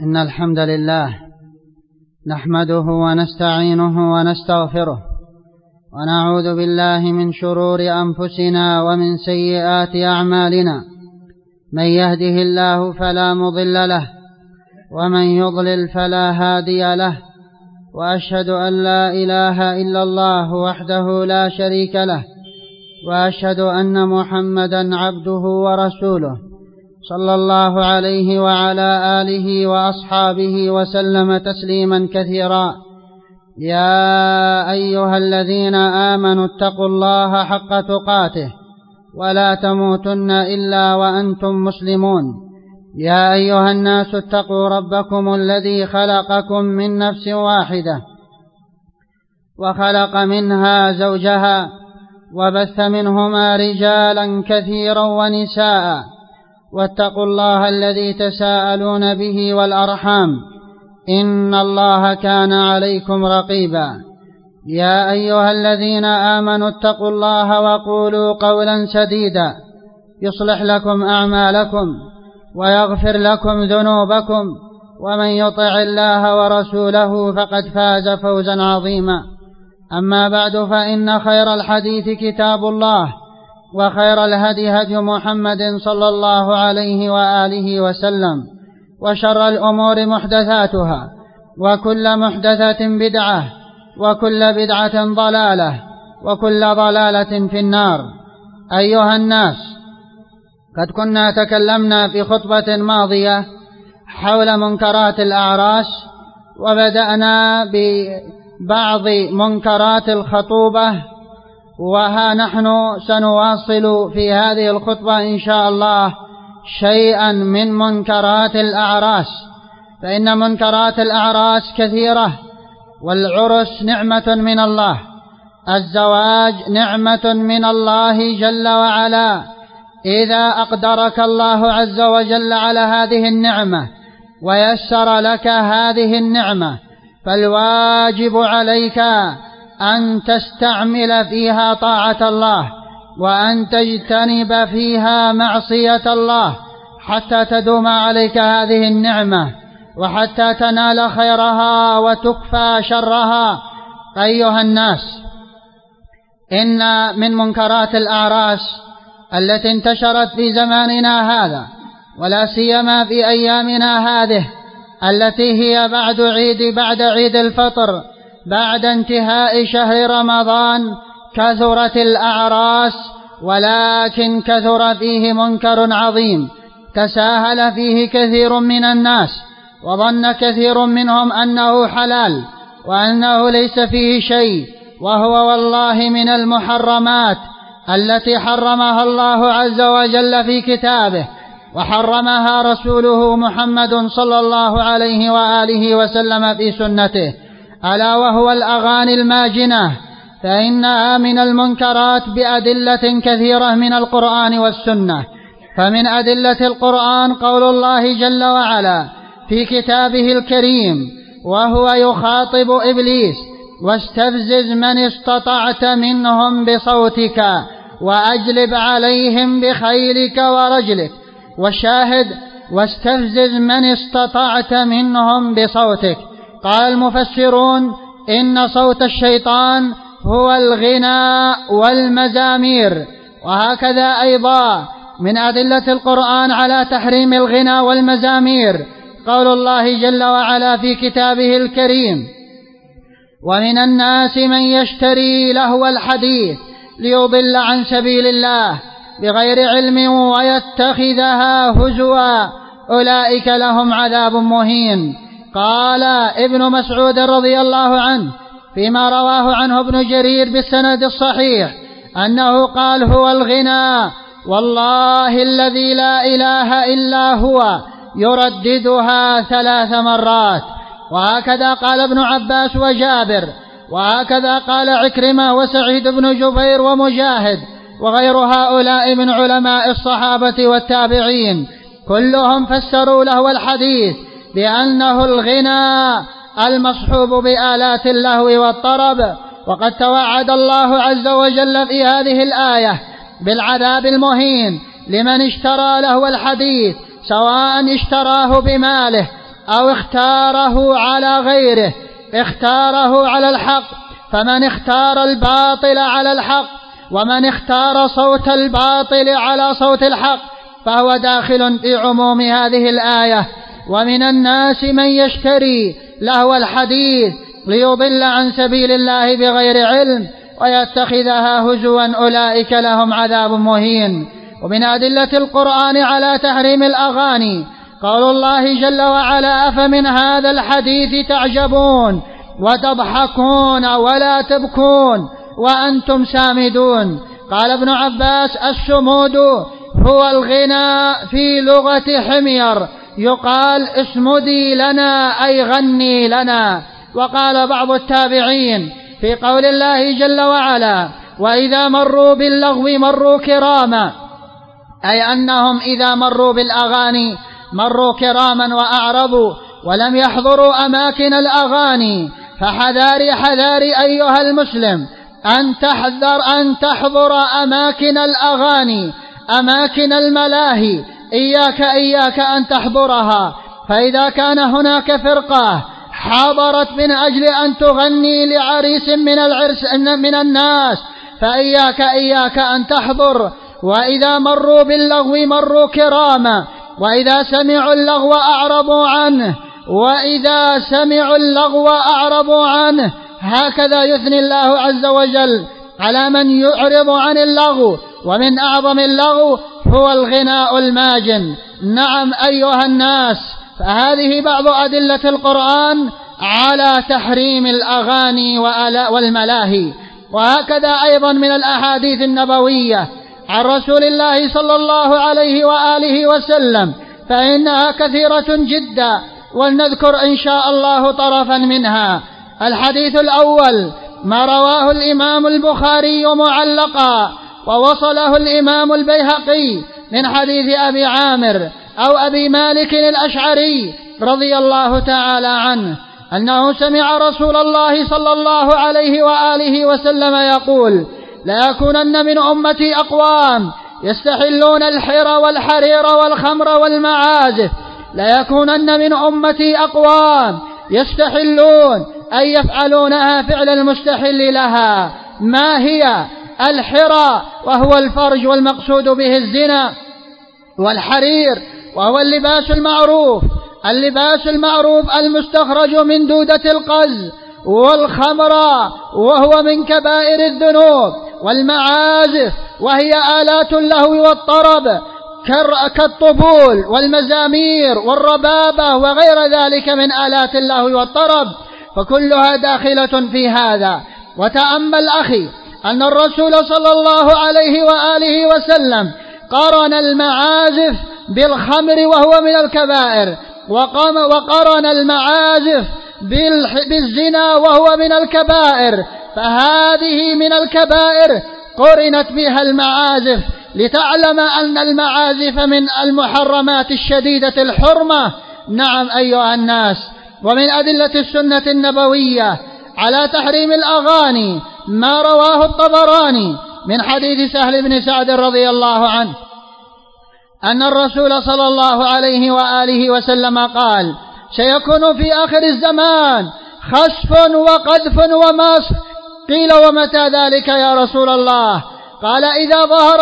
إن الحمد لله نحمده ونستعينه ونستغفره ونعوذ بالله من شرور أنفسنا ومن سيئات أعمالنا. من يهده الله فلا مضل له ومن يضلل فلا هادي له، وأشهد أن لا إله إلا الله وحده لا شريك له، وأشهد أن محمدا عبده ورسوله صلى الله عليه وعلى آله وأصحابه وسلم تسليما كثيرا. يا أيها الذين آمنوا اتقوا الله حق تقاته ولا تموتن إلا وأنتم مسلمون. يا أيها الناس اتقوا ربكم الذي خلقكم من نفس واحدة وخلق منها زوجها وبث منهما رجالا كثيرا ونساء، واتقوا الله الذي تساءلون به والأرحام إن الله كان عليكم رقيبا. يا أيها الذين آمنوا اتقوا الله وقولوا قولا سديدا يصلح لكم أعمالكم ويغفر لكم ذنوبكم، ومن يطع الله ورسوله فقد فاز فوزا عظيما. أما بعد، فإن خير الحديث كتاب الله، وخير الهدي هدي محمد صلى الله عليه وآله وسلم، وشر الأمور محدثاتها، وكل محدثة بدعة، وكل بدعة ضلالة، وكل ضلالة في النار. أيها الناس، قد كنا تكلمنا في خطبة ماضية حول منكرات الأعراس، وبدأنا ببعض منكرات الخطوبة، وها نحن سنواصل في هذه الخطبة إن شاء الله شيئا من منكرات الأعراس. فإن منكرات الأعراس كثيرة، والعرس نعمة من الله، الزواج نعمة من الله جل وعلا. إذا أقدرك الله عز وجل على هذه النعمة ويسر لك هذه النعمة، فالواجب عليك أن تستعمل فيها طاعة الله، وأن تجتنب فيها معصية الله، حتى تدوم عليك هذه النعمة، وحتى تنال خيرها وتكفى شرها. أيها الناس، إن من منكرات الأعراس التي انتشرت في زماننا هذا، ولا سيما في أيامنا هذه التي هي بعد عيد الفطر، بعد انتهاء شهر رمضان، كثرت الأعراس، ولكن كثر فيه منكر عظيم تساهل فيه كثير من الناس، وظن كثير منهم أنه حلال وأنه ليس فيه شيء، وهو والله من المحرمات التي حرمها الله عز وجل في كتابه، وحرمها رسوله محمد صلى الله عليه وآله وسلم في سنته، ألا وهو الأغاني الماجنة، فإنها من المنكرات بأدلة كثيرة من القرآن والسنة. فمن أدلة القرآن قول الله جل وعلا في كتابه الكريم وهو يخاطب إبليس: واستفزز من استطعت منهم بصوتك وأجلب عليهم بخيلك ورجلك. والشاهد: واستفزز من استطعت منهم بصوتك. قال المفسرون: إن صوت الشيطان هو الغناء والمزامير. وهكذا أيضا من أدلة القرآن على تحريم الغناء والمزامير قول الله جل وعلا في كتابه الكريم: ومن الناس من يشتري لهو الحديث ليضل عن سبيل الله بغير علم ويتخذها هزوا أولئك لهم عذاب مهين. قال ابن مسعود رضي الله عنه فيما رواه عنه ابن جرير بالسند الصحيح أنه قال: هو الغنى والله الذي لا إله إلا هو، يرددها 3 مرات. وهكذا قال ابن عباس وجابر، وهكذا قال عكرمة وسعيد بن جبير ومجاهد وغير هؤلاء من علماء الصحابة والتابعين، كلهم فسروا له الحديث بأنه الغنى المصحوب بآلات اللهو والطرب. وقد توعد الله عز وجل في هذه الآية بالعذاب المهين لمن اشترى لهو الحديث، سواء اشتراه بماله أو اختاره على غيره، اختاره على الحق، فمن اختار الباطل على الحق ومن اختار صوت الباطل على صوت الحق فهو داخل في عموم هذه الآية. ومن الناس من يشتري لهو الحديث ليضل عن سبيل الله بغير علم ويتخذها هزوا أولئك لهم عذاب مهين. ومن أدلة القرآن على تحريم الأغاني قول الله جل وعلا: أفمن هذا الحديث تعجبون وتضحكون ولا تبكون وأنتم سامدون. قال ابن عباس: السمود هو الغناء في لغة حمير، يقال اسمدي لنا أي غني لنا. وقال بعض التابعين في قول الله جل وعلا: وإذا مروا باللغو مروا كراما، أي أنهم إذا مروا بالأغاني مروا كراما وأعرضوا ولم يحضروا أماكن الأغاني. فحذاري حذاري أيها المسلم أن تحضر أماكن الأغاني، أماكن الملاهي، إياك أن تحضرها. فإذا كان هناك فرقة حضرت من أجل أن تغني لعريس من الناس فإياك أن تحضر. وإذا مروا باللغو مروا كراما، وإذا سمعوا اللغو أعرضوا عنه. هكذا يثني الله عز وجل على من يعرض عن اللغو. ومن أعظم اللغو هو الغناء الماجن. نعم أيها الناس، فهذه بعض أدلة القرآن على تحريم الأغاني والملاهي. وهكذا أيضا من الأحاديث النبوية عن رسول الله صلى الله عليه وآله وسلم، فإنها كثيرة جدا، ولنذكر إن شاء الله طرفا منها. الحديث الأول ما رواه الإمام البخاري معلقا ووصله الإمام البيهقي من حديث أبي عامر أو أبي مالك الأشعري رضي الله تعالى عنه أنه سمع رسول الله صلى الله عليه وآله وسلم يقول: ليكونن من أمتي أقوام يستحلون الحر والحرير والخمر والمعازف. ليكونن من أمتي أقوام يستحلون أي يفعلونها فعل المستحل لها. ما هي؟ الحر وهو الفرج والمقصود به الزنا، والحرير وهو اللباس المعروف المستخرج من دودة القز، والخمر وهو من كبائر الذنوب، والمعازف وهي آلات اللهو والطرب كالطبول والمزامير والربابة وغير ذلك من آلات اللهو والطرب، فكلها داخلة في هذا. وتأمل أخي أن الرسول صلى الله عليه وآله وسلم قارن المعازف بالخمر وهو من الكبائر، وقارن المعازف بالزنا وهو من الكبائر، فهذه من الكبائر قرنت بها المعازف لتعلم أن المعازف من المحرمات الشديدة الحرمة. نعم أيها الناس. ومن أدلة السنة النبوية على تحريم الأغاني ما رواه الطبراني من حديث سهل بن سعد رضي الله عنه أن الرسول صلى الله عليه وآله وسلم قال: سيكون في آخر الزمان خسف وقذف ومسخ. قيل: ومتى ذلك يا رسول الله؟ قال: إذا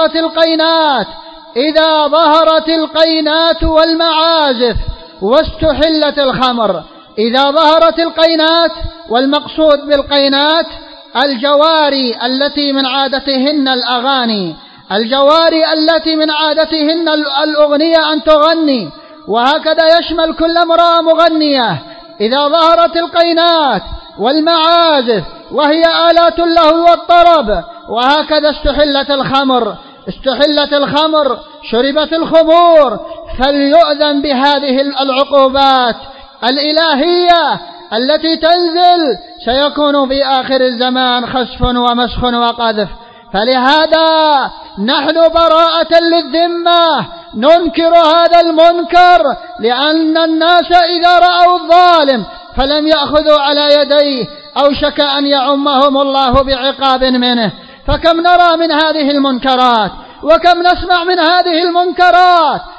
ظهرت القينات والمعازف واستحلت الخمر. إذا ظهرت القينات، والمقصود بالقينات الجواري التي من عادتهن الأغاني، الجواري التي من عادتهن الأغنية أن تغني، وهكذا يشمل كل امرأة مغنية. إذا ظهرت القينات والمعازف وهي آلات اللهو والطرب، وهكذا استحلت الخمر، شربت الخمور، فليؤذن بهذه العقوبات الإلهية التي تنزل. سيكون في آخر الزمان خسف ومسخ وقذف. فلهذا نحن براءة للذمة ننكر هذا المنكر، لأن الناس إذا رأوا الظالم فلم يأخذوا على يديه أوشك أن يعمهم الله بعقاب منه. فكم نرى من هذه المنكرات، وكم نسمع من هذه المنكرات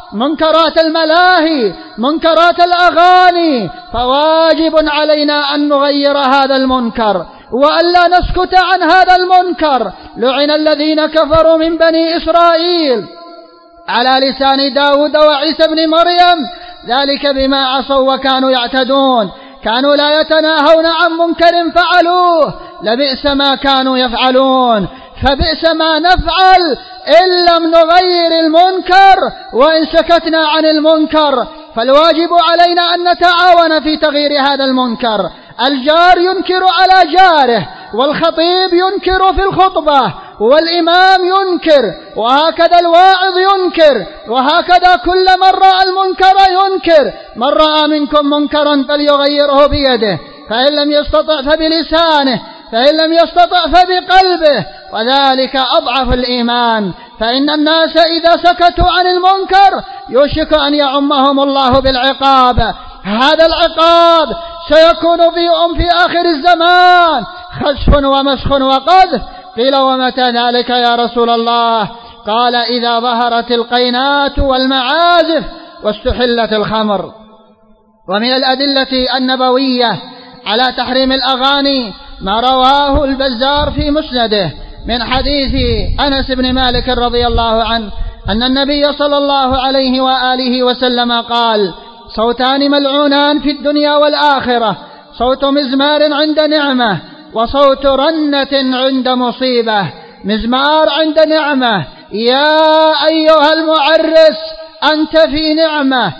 منكرات الملاهي، منكرات الأغاني، فواجب علينا أن نغير هذا المنكر وألا نسكت عن هذا المنكر. لعن الذين كفروا من بني إسرائيل على لسان داود وعيسى بن مريم، ذلك بما عصوا وكانوا يعتدون، كانوا لا يتناهون عن منكر فعلوه، لبئس ما كانوا يفعلون. فبئس ما نفعل إن لم نغير المنكر وإن سكتنا عن المنكر. فالواجب علينا أن نتعاون في تغيير هذا المنكر. الجار ينكر على جاره، والخطيب ينكر في الخطبة، والإمام ينكر، وهكذا الواعظ ينكر، وهكذا كل من رأى المنكر ينكر. من رأى منكم منكرا فليغيره بيده، فإن لم يستطع فبلسانه، فإن لم يستطع فبقلبه، وذلك أضعف الإيمان. فإن الناس إذا سكتوا عن المنكر يوشك أن يعمهم الله بالعقاب. هذا العقاب سيكون في آخر الزمان خسف ومسخ وقذف. قيل ومتى ذلك يا رسول الله؟ قال إذا ظهرت القينات والمعازف واستحلت الخمر. ومن الأدلة النبوية على تحريم الأغاني ما رواه البزار في مسنده من حديث أنس بن مالك رضي الله عنه أن النبي صلى الله عليه وآله وسلم قال: صوتان ملعونان في الدنيا والآخرة، صوت مزمار عند نعمة، وصوت رنة عند مصيبة. مزمار عند نعمة، يا أيها المعرس أنت في نعمة،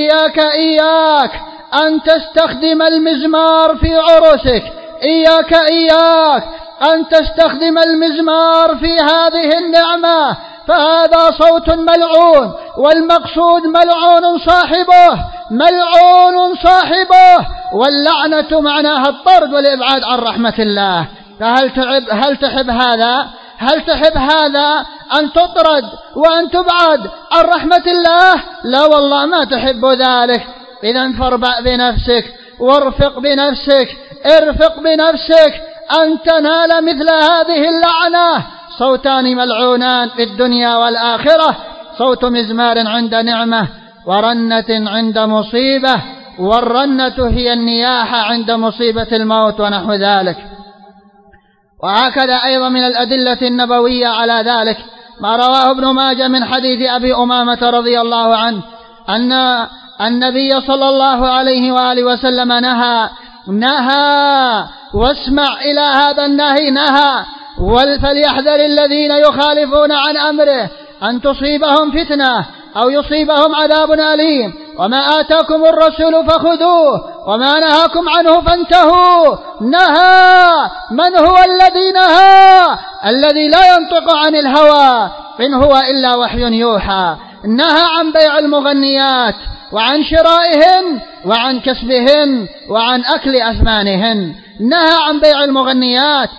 إياك أن تستخدم المزمار في عرسك، إياك أن تستخدم المزمار في هذه النعمة، فهذا صوت ملعون، والمقصود ملعون صاحبه، واللعنة معناها الطرد والإبعاد عن رحمة الله. فهل تحب هذا؟ هل تحب هذا أن تطرد وأن تبعد عن رحمة الله؟ لا والله ما تحب ذلك. إذن فاربع بنفسك وارفق بنفسك أن تنال مثل هذه اللعنة. صوتان ملعونان في الدنيا والآخرة، صوت مزمار عند نعمة، ورنة عند مصيبة. والرنة هي النياحة عند مصيبة الموت ونحو ذلك. وهكذا أيضا من الأدلة النبوية على ذلك ما رواه ابن ماجه من حديث أبي أمامة رضي الله عنه أن النبي صلى الله عليه وآله وسلم نهى واسمع إلى هذا النهي، نهى: فليحذر الذين يخالفون عن أمره أن تصيبهم فتنة أو يصيبهم عذاب أليم. وما آتاكم الرسول فخذوه وما نهاكم عنه فانتهوا. نهى. من هو الذي نهى؟ الذي لا ينطق عن الهوى، إن هو إلا وحي يوحى. نهى عن بيع المغنيات وعن شرائهن وعن كسبهن وعن أكل أثمانهن. نهى عن بيع المغنيات،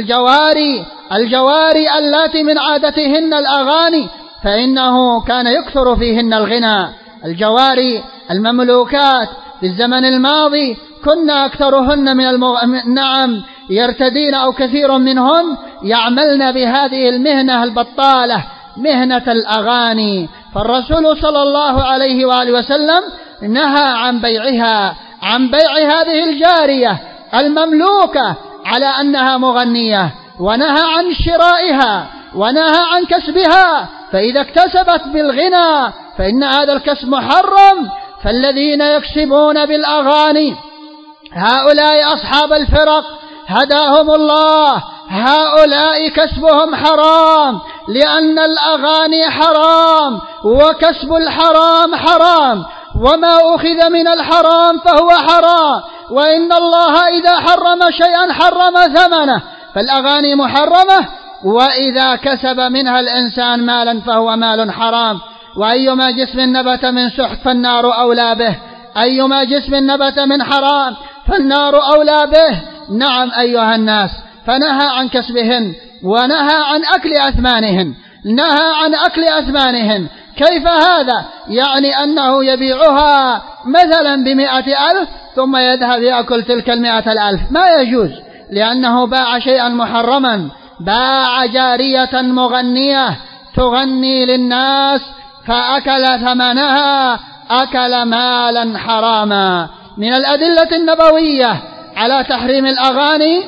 الجواري اللاتي من عادتهن الأغاني، فإنه كان يكثر فيهن الغنى. الجواري المملوكات في الزمن الماضي كنا أكثرهن نعم يرتدين أو كثير منهن يعملن بهذه المهنة البطالة، مهنة الأغاني. فالرسول صلى الله عليه وآله وسلم نهى عن بيع هذه الجارية المملوكة على أنها مغنية، ونهى عن شرائها، ونهى عن كسبها. فإذا اكتسبت بالغنى فإن هذا الكسب محرم. فالذين يكسبون بالأغاني هؤلاء أصحاب الفرق هداهم الله، هؤلاء كسبهم حرام، لأن الأغاني حرام وكسب الحرام حرام، وما أخذ من الحرام فهو حرام. وإن الله إذا حرم شيئا حرم ثمنه، فالأغاني محرمة، وإذا كسب منها الإنسان مالا فهو مال حرام. وأيما جسم نبت من سحت فالنار أولى به، أيما جسم نبت من حرام فالنار أولى به. نعم أيها الناس. فنهى عن كسبهن ونهى عن أكل أثمانهن، نهى عن أكل أثمانهن. كيف هذا؟ يعني أنه يبيعها مثلا ب100,000 ثم يذهب يأكل تلك 100,000، ما يجوز، لأنه باع شيئا محرما، باع جارية مغنية تغني للناس فأكل ثمنها أكل مالا حراما. من الأدلة النبوية على تحريم الأغاني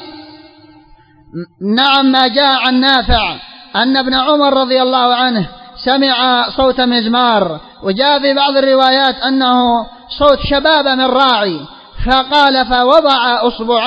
نعم ما جاء عن نافع أن ابن عمر رضي الله عنه سمع صوت مزمار، وجاء في بعض الروايات أنه صوت شبابة من راعي، فقال فوضع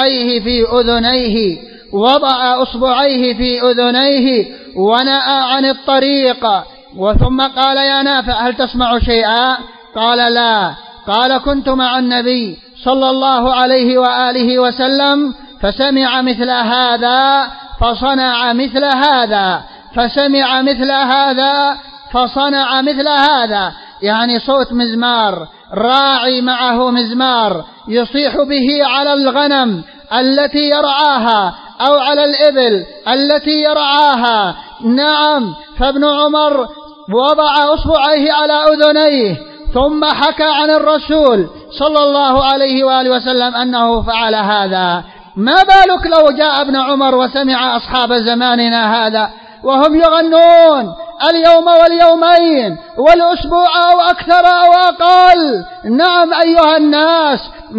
أصبعيه في أذنيه ونأى عن الطريق، وثم قال يا نافع هل تسمع شيئا؟ قال لا. قال كنت مع النبي صلى الله عليه وآله وسلم فسمع مثل هذا فصنع مثل هذا، فسمع مثل هذا فصنع مثل هذا، يعني صوت مزمار، راعي معه مزمار يصيح به على الغنم التي يرعاها أو على الإبل التي يرعاها. نعم، فابن عمر وضع أصبعيه على أذنيه ثم حكى عن الرسول صلى الله عليه وآله وسلم أنه فعل هذا. ما بالك لو جاء ابن عمر وسمع أصحاب زماننا هذا وهم يغنون اليوم واليومين والأسبوع أو أكثر أو أقل، نعم أيها الناس،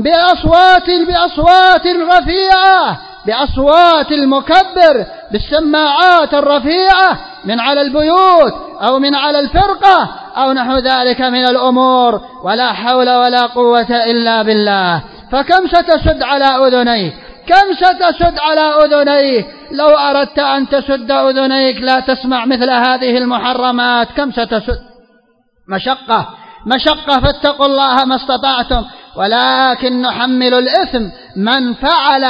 بأصوات رفيعة، بأصوات المكبر، بالسماعات الرفيعة من على البيوت أو من على الفرقة أو نحو ذلك من الأمور، ولا حول ولا قوة إلا بالله. فكم ستسد على أذنيك، كم ستسد على أذنيك؟ لو أردت أن تسد أذنيك لا تسمع مثل هذه المحرمات كم ستسد؟ مشقة، فاتقوا الله ما استطعتم، ولكن نحمل الإثم من فعل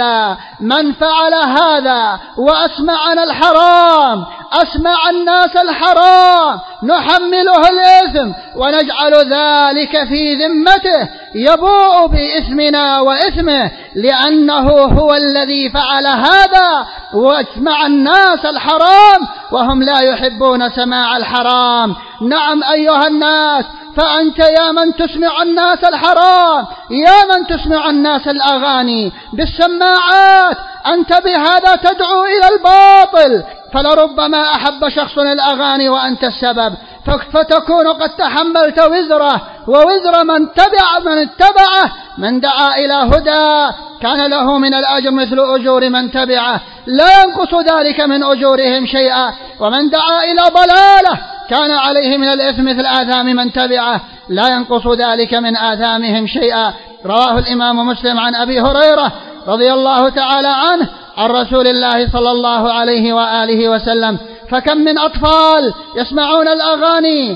هذا وأسمعنا الحرام، أسمع الناس الحرام، نحمله الإثم ونجعل ذلك في ذمته، يبوء بإثمنا وإثمه، لأنه هو الذي فعل هذا وأسمع الناس الحرام وهم لا يحبون سماع الحرام. نعم أيها الناس، فأنت يا من تسمع الناس الحرام، يا من تسمع الناس الأغاني بالسماعات، أنت بهذا تدعو إلى الباطل، فلربما أحب شخص الأغاني وأنت السبب، فتكون قد تحملت وزره ووزر من اتبعه. من دعا إلى هدى كان له من الأجر مثل أجور من تبعه، لا ينقص ذلك من أجورهم شيئا، ومن دعا إلى ضلالة كان عليه من الإثم مثل آثام من تبعه، لا ينقص ذلك من آثامهم شيئا. رواه الإمام مسلم عن أبي هريرة رضي الله تعالى عنه عن رسول الله صلى الله عليه وآله وسلم: فكم من أطفال يسمعون الأغاني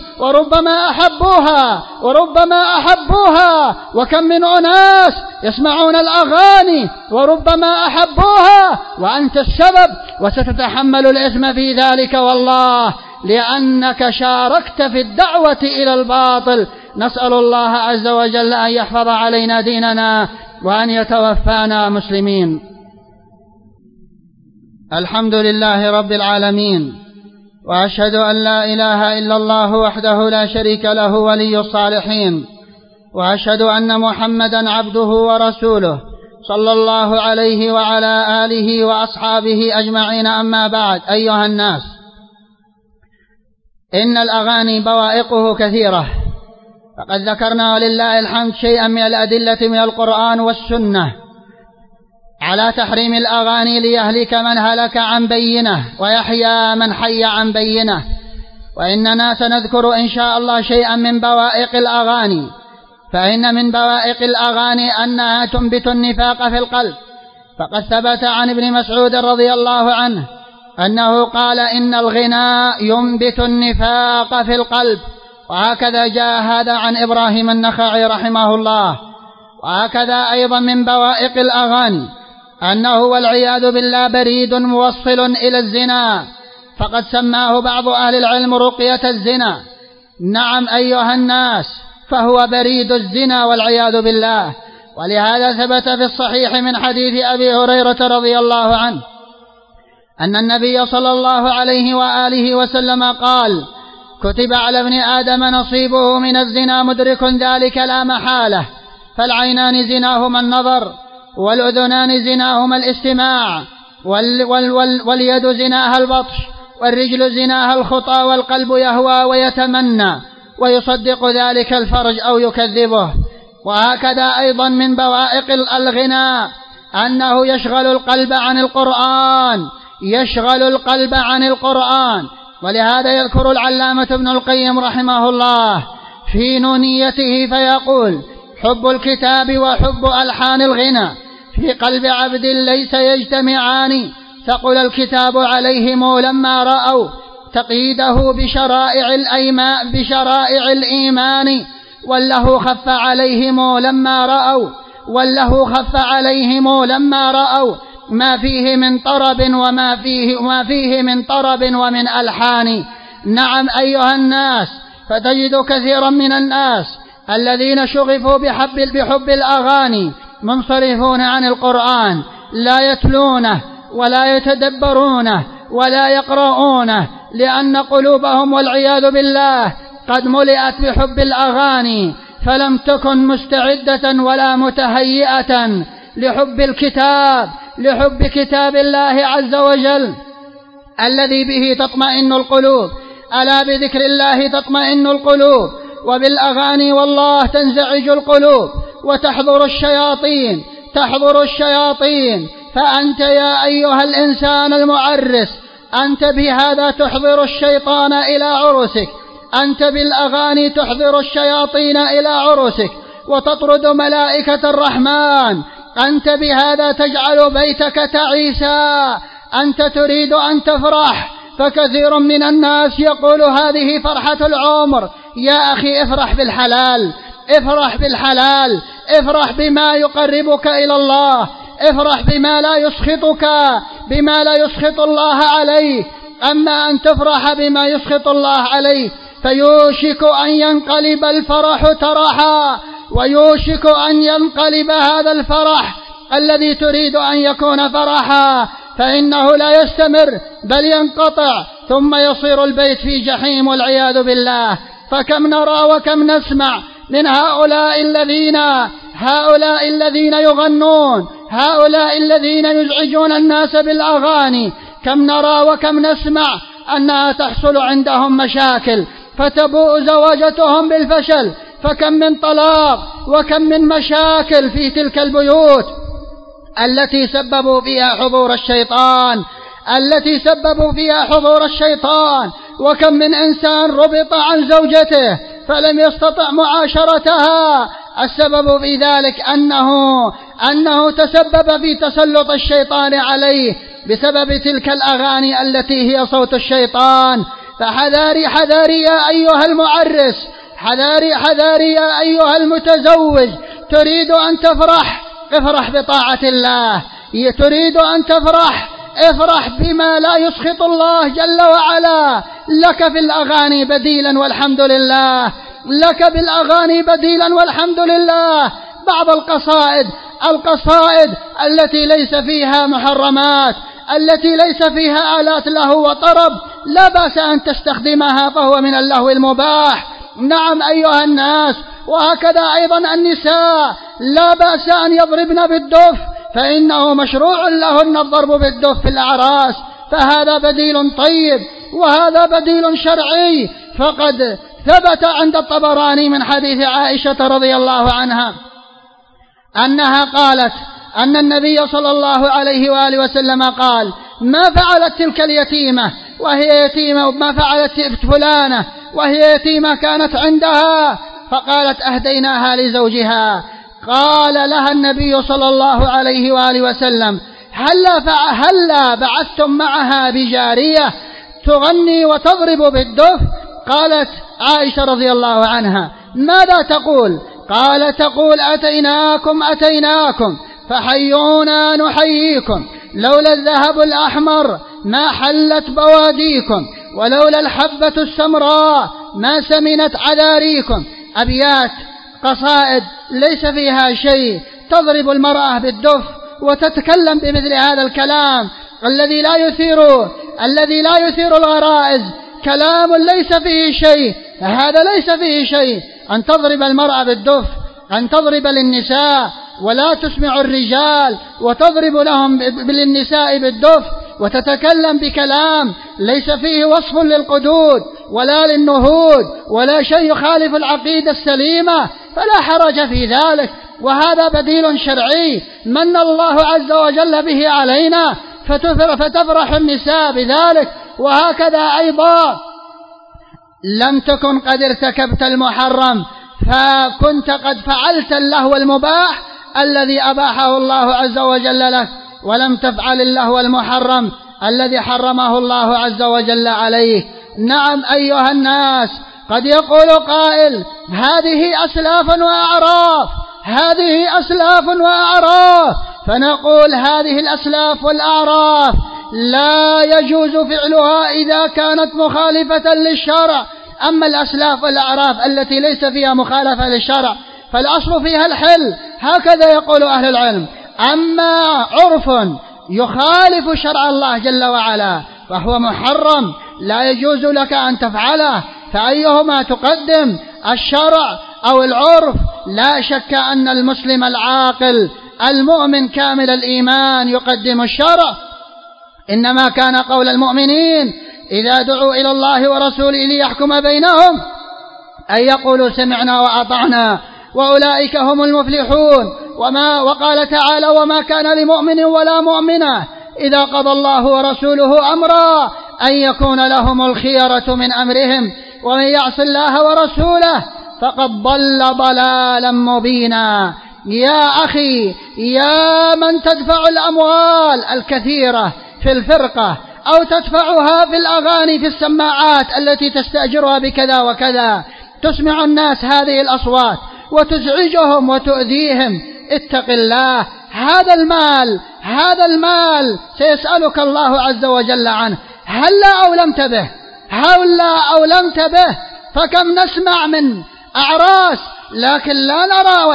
وربما أحبوها، وكم من أناس يسمعون الأغاني وربما أحبوها وأنت السبب، وستتحمل الإثم في ذلك والله، لأنك شاركت في الدعوة إلى الباطل. نسأل الله عز وجل أن يحفظ علينا ديننا وأن يتوفانا مسلمين. الحمد لله رب العالمين، وأشهد أن لا إله إلا الله وحده لا شريك له ولي الصالحين، وأشهد أن محمدا عبده ورسوله صلى الله عليه وعلى آله وأصحابه أجمعين. أما بعد، أيها الناس، إن الأغاني بوائقه كثيرة، فقد ذكرنا ولله الحمد شيئا من الأدلة من القرآن والسنة على تحريم الأغاني ليهلك من هلك عن بينه ويحيى من حي عن بينه. وإننا سنذكر إن شاء الله شيئا من بوائق الأغاني، فإن من بوائق الأغاني أنها تنبت النفاق في القلب، فقد ثبت عن ابن مسعود رضي الله عنه أنه قال: إن الغناء ينبت النفاق في القلب. وهكذا جاء هذا عن إبراهيم النخعي رحمه الله. وهكذا أيضا من بوائق الأغاني أنه والعياذ بالله بريد موصل إلى الزنا، فقد سماه بعض أهل العلم رقية الزنا. نعم أيها الناس، فهو بريد الزنا والعياذ بالله. ولهذا ثبت في الصحيح من حديث أبي هريرة رضي الله عنه أن النبي صلى الله عليه وآله وسلم قال: كتب على ابن آدم نصيبه من الزنا مدرك ذلك لا محالة، فالعينان زناهما النظر، والأذنان زناهما الاستماع، واليد زناها البطش، والرجل زناها الخطى والقلب يهوى ويتمنى ويصدق ذلك الفرج أو يكذبه. وهكذا أيضا من بوائق الغناء أنه يشغل القلب عن القرآن. ولهذا يذكر العلامة ابن القيم رحمه الله في نونيته فيقول: حب الكتاب وحب ألحان الغنى في قلب عبد ليس يجتمعان، ثقل الكتاب عليهم لما رأوا تقييده بشرائع الإيمان، والله خف عليهم لما رأوا ما فيه من طرب وما فيه من طرب ومن ألحان. نعم أيها الناس، فتجد كثيرا من الناس الذين شغفوا بحب الأغاني منصرفون عن القرآن، لا يتلونه ولا يتدبرونه ولا يقرؤونه، لأن قلوبهم والعياذ بالله قد ملئت بحب الأغاني، فلم تكن مستعدة ولا متهيئة لحب كتاب الله عز وجل الذي به تطمئن القلوب. ألا بذكر الله تطمئن القلوب، وبالأغاني والله تنزعج القلوب وتحضر الشياطين. فأنت يا أيها الإنسان المعرس، أنت بهذا تحضر الشيطان إلى عرسك، أنت بالأغاني تحضر الشياطين إلى عرسك وتطرد ملائكة الرحمن، أنت بهذا تجعل بيتك تعيسا. أنت تريد أن تفرح، فكثير من الناس يقول هذه فرحة العمر. يا أخي افرح بالحلال، افرح بما يقربك إلى الله، افرح بما لا يسخط الله عليه. أما أن تفرح بما يسخط الله عليه فيوشك أن ينقلب الفرح ترحا، ويوشك أن ينقلب هذا الفرح الذي تريد أن يكون فرحا، فإنه لا يستمر بل ينقطع، ثم يصير البيت في جحيم والعياذ بالله. فكم نرى وكم نسمع من هؤلاء الذين يغنون، هؤلاء الذين يزعجون الناس بالأغاني، كم نرى وكم نسمع أنها تحصل عندهم مشاكل فتبوء زواجتهم بالفشل. فكم من طلاق وكم من مشاكل في تلك البيوت التي سببوا فيها حضور الشيطان، وكم من إنسان ربط عن زوجته فلم يستطع معاشرتها. السبب في ذلك أنه تسبب في تسلط الشيطان عليه بسبب تلك الأغاني التي هي صوت الشيطان. فحذاري يا أيها المعرس، حذاري يا أيها المتزوج، تريد أن تفرح، افرح بطاعة الله. تريد أن تفرح، افرح بما لا يسخط الله جل وعلا. لك في الأغاني بديلا والحمد لله، لك بالأغاني بديلا والحمد لله. بعض القصائد التي ليس فيها محرمات، التي ليس فيها آلات لهو وطرب، لا بأس أن تستخدمها، فهو من اللهو المباح. نعم أيها الناس، وهكذا أيضا النساء لا بأس أن يضربن بالدف، فإنه مشروع لهن الضرب بالدف في الأعراس، فهذا بديل طيب وهذا بديل شرعي. فقد ثبت عند الطبراني من حديث عائشة رضي الله عنها أنها قالت أن النبي صلى الله عليه وآله وسلم قال: ما فعلت تلك اليتيمة وهي يتيمة، ما فعلت فلانة وهي يتيمة كانت عندها، فقالت: أهديناها لزوجها. قال لها النبي صلى الله عليه وآله وسلم: هلا بعثتم معها بجارية تغني وتضرب بالدف؟ قالت عائشة رضي الله عنها: ماذا تقول؟ قال: تقول: أتيناكم فحيونا نحييكم، لولا الذهب الأحمر ما حلت بواديكم، ولولا الحبة السمراء ما سمنت عذاريكم. أبيات قصائد ليس فيها شيء، تضرب المرأة بالدف وتتكلم بمثل هذا الكلام الذي لا يثير الغرائز، كلام ليس فيه شيء. هذا ليس فيه شيء أن تضرب المرأة بالدف، أن تضرب للنساء ولا تسمع الرجال وتضرب لهم للنساء بالدف. وتتكلم بكلام ليس فيه وصف للقدود ولا للنهود ولا شيء يخالف العقيدة السليمة فلا حرج في ذلك، وهذا بديل شرعي من الله عز وجل به علينا فتفرح النساء بذلك. وهكذا أيضا لم تكن قد ارتكبت المحرم فكنت قد فعلت اللهو المباح الذي أباحه الله عز وجل لك، ولم تفعل اللهو المحرم الذي حرمه الله عز وجل عليك. نعم أيها الناس، قد يقول قائل هذه أسلاف وأعراف، هذه أسلاف وأعراف، فنقول هذه الأسلاف والأعراف لا يجوز فعلها إذا كانت مخالفة للشرع. أما الأسلاف والأعراف التي ليس فيها مخالفة للشرع فالأصل فيها الحل، هكذا يقول أهل العلم. أما عرف يخالف شرع الله جل وعلا فهو محرم لا يجوز لك أن تفعله، فأيهما تقدم الشرع أو العرف؟ لا شك أن المسلم العاقل المؤمن كامل الإيمان يقدم الشرع، إنما كان قول المؤمنين إذا دعوا إلى الله ورسوله ليحكم بينهم أن يقولوا سمعنا وأطعنا وأولئك هم المفلحون. وقال تعالى وما كان لمؤمن ولا مؤمنة إذا قضى الله ورسوله أمرا أن يكون لهم الخيرة من أمرهم ومن يعص الله ورسوله فقد ضل ضلالا مبينا. يا أخي، يا من تدفع الأموال الكثيرة في الفرقة أو تدفعها في الأغاني في السماعات التي تستأجرها بكذا وكذا، تسمع الناس هذه الأصوات وتزعجهم وتؤذيهم، اتق الله. هذا المال سيسألك الله عز وجل عنه، هلا أولمت به؟ فكم نسمع من أعراس لكن لا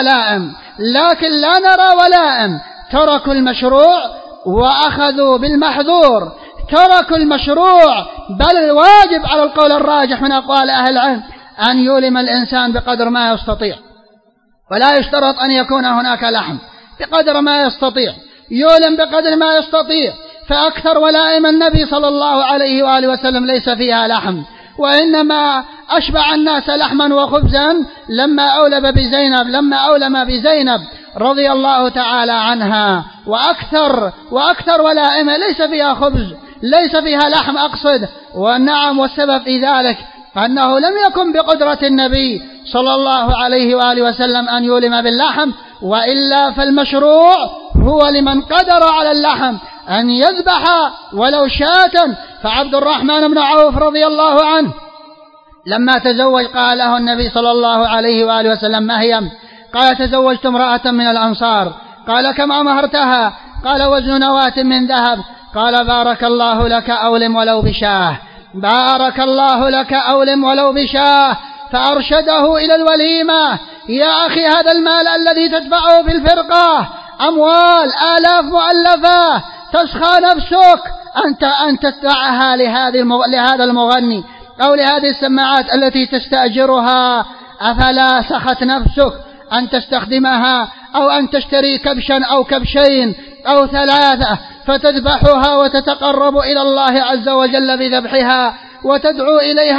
نرى ولائم، تركوا المشروع وأخذوا بالمحظور، تركوا المشروع، بل الواجب على القول الراجح من أقوال أهل العلم أن يولم الإنسان بقدر ما يستطيع، ولا يشترط أن يكون هناك لحم، بقدر ما يستطيع يولم بقدر ما يستطيع. فأكثر ولائم النبي صلى الله عليه وآله وسلم ليس فيها لحم، وإنما أشبع الناس لحما وخبزا لما أولم بزينب رضي الله تعالى عنها. وأكثر ولائم ليس فيها خبز، ليس فيها لحم أقصد. والنعم، والسبب في ذلك أنه لم يكن بقدرة النبي صلى الله عليه وآله وسلم أن يولم باللحم، وإلا فالمشروع هو لمن قدر على اللحم أن يذبح ولو شاة. فعبد الرحمن بن عوف رضي الله عنه لما تزوج قال له النبي صلى الله عليه وآله وسلم ما هي؟ قال تزوجت امرأة من الأنصار. قال كم أمهرتها؟ قال وزن نواة من ذهب. قال بارك الله لك أولم ولو بشاه، بارك الله لك أولم ولو بشاه. فأرشده إلى الوليمة. يا أخي، هذا المال الذي تدفعه في الفرقة أموال آلاف مؤلفة، تسخى نفسك أن تدفعها لهذا المغني أو لهذه السماعات التي تستأجرها. أفلا سخت نفسك أن تستخدمها أو أن تشتري كبشا أو كبشين أو 3 فتذبحها وتتقرب إلى الله عز وجل بذبحها، وتدعو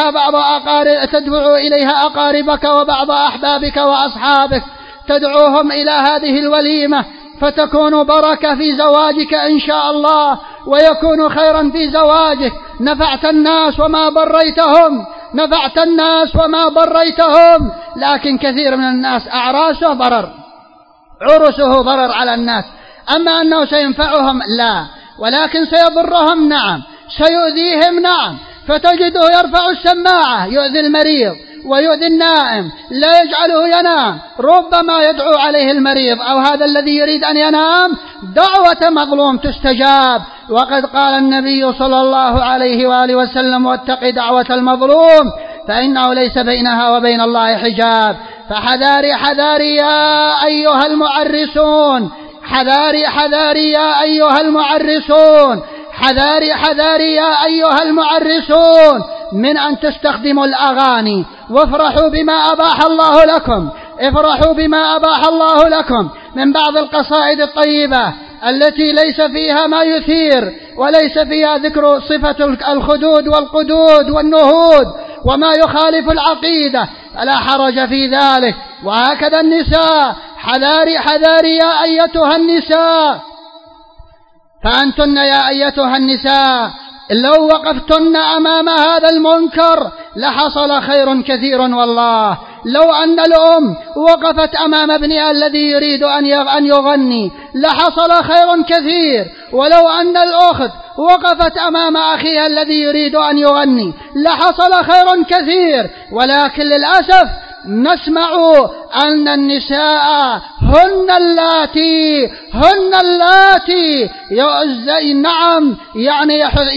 إليها أقاربك وبعض أحبابك وأصحابك، تدعوهم إلى هذه الوليمة فتكون بركة في زواجك إن شاء الله، ويكون خيرا في زواجك. نفعت الناس وما ضريتهم. لكن كثير من الناس أعراسه عرسه ضرر على الناس. أما أنه سينفعهم لا، ولكن سيضرهم نعم، سيؤذيهم نعم. فتجده يرفع السماعة يؤذي المريض ويؤذي النائم، لا يجعله ينام، ربما يدعو عليه المريض أو هذا الذي يريد أن ينام دعوة مظلوم تستجاب. وقد قال النبي صلى الله عليه وآله وسلم واتق دعوة المظلوم فإنه ليس بينها وبين الله حجاب. فحذاري حذاري يا أيها المعرسون، حذاري حذاري يا أيها المعرسون، حذاري حذاري يا أيها المعرسون من أن تستخدموا الأغاني. وافرحوا بما أباح الله لكم، افرحوا بما أباح الله لكم من بعض القصائد الطيبة التي ليس فيها ما يثير وليس فيها ذكر صفة الخدود والقدود والنهود وما يخالف العقيدة، فلا حرج في ذلك. وهكذا النساء، حذاري حذاري يا أيتها النساء، فأنتن يا أيتها النساء لو وقفتن أمام هذا المنكر لحصل خير كثير والله. لو أن الأم وقفت أمام ابنها الذي يريد أن يغني لحصل خير كثير، ولو أن الأخت وقفت أمام أخيها الذي يريد أن يغني لحصل خير كثير. ولكن للأسف نسمع أن النساء هن اللاتي نعم يعني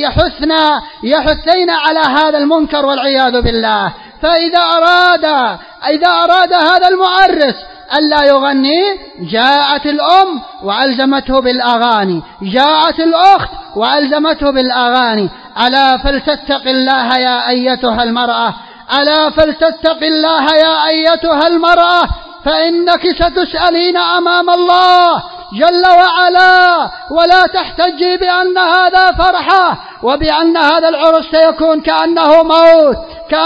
يحثين على هذا المنكر والعياذ بالله. فإذا أراد هذا المعرس ألا يغني جاءت الأم وألزمته بالأغاني، جاءت الأخت وألزمته بالأغاني. ألا فلتتق الله يا أيتها المرأة، ألا فلتتق الله يا أيتها المرأة، فإنك ستسألين أمام الله جل وعلا، ولا تحتجي بأن هذا فرحة وبأن هذا العرس سيكون كأنه موت.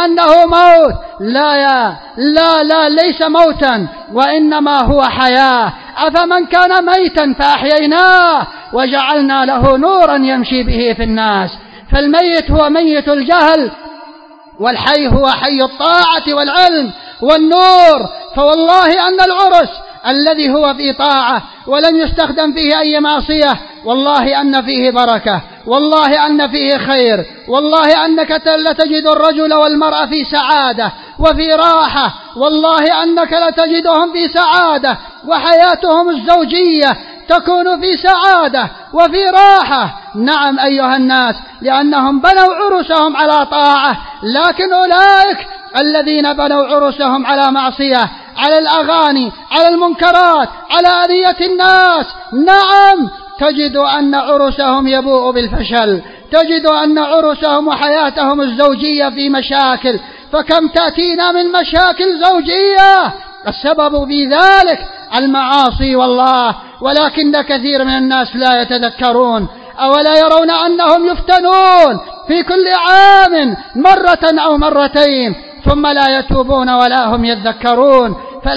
لا ليس موتا وإنما هو حياة. أفمن كان ميتا فأحييناه وجعلنا له نورا يمشي به في الناس. فالميت هو ميت الجهل، والحي هو حي الطاعة والعلم والنور. فوالله أن العرس الذي هو في طاعة ولم يستخدم فيه أي معصية والله أن فيه بركة، والله أن فيه خير، والله أنك لتجد الرجل والمرأة في سعادة وفي راحة، والله أنك لتجدهم في سعادة، وحياتهم الزوجية تكون في سعادة وفي راحة. نعم أيها الناس، لأنهم بنوا عرسهم على طاعة. لكن أولئك الذين بنوا عرسهم على معصية، على الأغاني، على المنكرات، على أذية الناس، نعم تجد أن عرسهم يبوء بالفشل، تجد أن عرسهم وحياتهم الزوجية في مشاكل. فكم تأتينا من مشاكل زوجية السبب في ذلك المعاصي والله. ولكن كثير من الناس لا يتذكرون، أولا يرون أنهم يفتنون في كل عام مرة أو مرتين ثم لا يتوبون ولا هم يذكرون.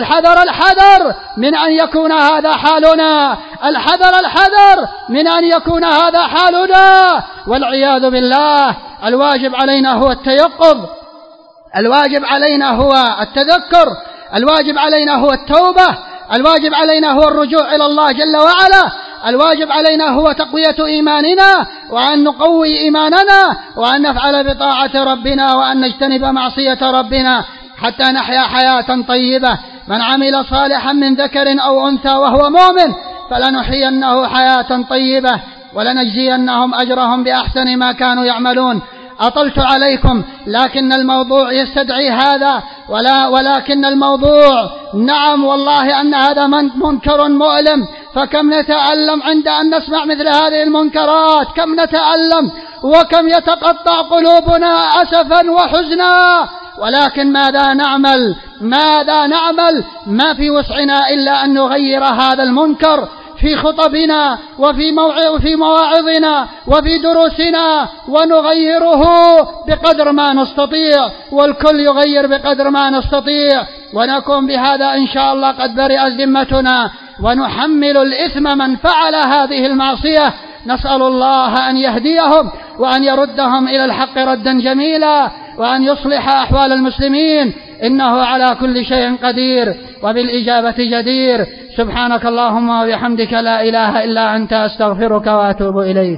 فالحذر من أن يكون هذا حالنا، الحذر من أن يكون هذا حالنا والعياذ بالله. الواجب علينا هو التيقظ، الواجب علينا هو التذكر، الواجب علينا هو التوبة، الواجب علينا هو الرجوع إلى الله جل وعلا، الواجب علينا هو تقوية إيماننا وأن نقوي إيماننا وأن نفعل بطاعة ربنا وأن نجتنب معصية ربنا حتى نحيا حياة طيبة. من عمل صالحا من ذكر أو أنثى وهو مؤمن فلنحيينه حياة طيبة ولنجزينهم أجرهم بأحسن ما كانوا يعملون. أطلت عليكم لكن الموضوع يستدعي هذا، ولكن الموضوع نعم والله أن هذا منكر مؤلم. فكم نتألم عند أن نسمع مثل هذه المنكرات، كم نتألم وكم يتقطع قلوبنا أسفا وحزنا. ولكن ماذا نعمل؟ ما في وسعنا إلا أن نغير هذا المنكر في خطبنا وفي مواعظنا وفي دروسنا، ونغيره بقدر ما نستطيع، والكل يغير بقدر ما نستطيع، ونكون بهذا إن شاء الله قد برئت ذمتنا، ونحمل الإثم من فعل هذه المعصية. نسأل الله أن يهديهم وأن يردهم إلى الحق ردا جميلا، وأن يصلح أحوال المسلمين، إنه على كل شيء قدير وبالإجابة جدير. سبحانك اللهم وبحمدك لا إله إلا أنت، أستغفرك وأتوب إليك.